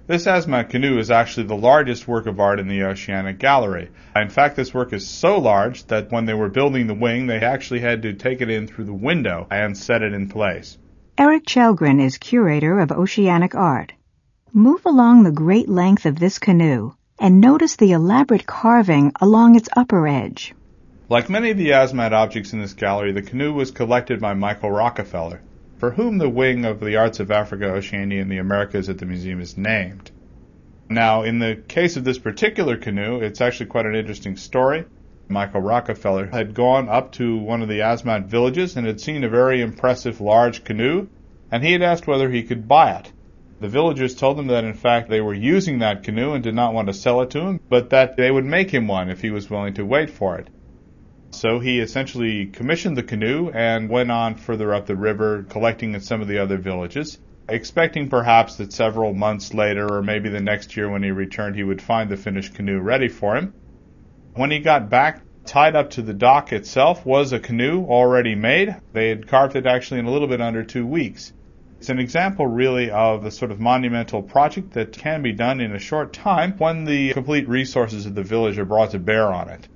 This Asmat canoe is actually the largest work of art in the Oceanic Gallery. In fact, this work is so large that when they were building the wing, they actually had to take it in through the window and set it in place. Eric Chelgren is curator of oceanic art. Move along the great length of this canoe and notice the elaborate carving along its upper edge. Like many of the Asmat objects in this gallery, the canoe was collected by Michael Rockefeller, for whom the wing of the Arts of Africa, Oceania, and the Americas at the museum is named. Now, in the case of this particular canoe, it's actually quite an interesting story. Michael Rockefeller had gone up to one of the Asmat villages and had seen a very impressive large canoe, and he had asked whether he could buy it. The villagers told him that, in fact, they were using that canoe and did not want to sell it to him, but that they would make him one if he was willing to wait for it. So he essentially commissioned the canoe and went on further up the river, collecting in some of the other villages, expecting perhaps that several months later, or maybe the next year when he returned, he would find the finished canoe ready for him. When he got back, tied up to the dock itself was a canoe already made. They had carved it actually in a little bit under 2 weeks. It's an example really of the sort of monumental project that can be done in a short time when the complete resources of the village are brought to bear on it.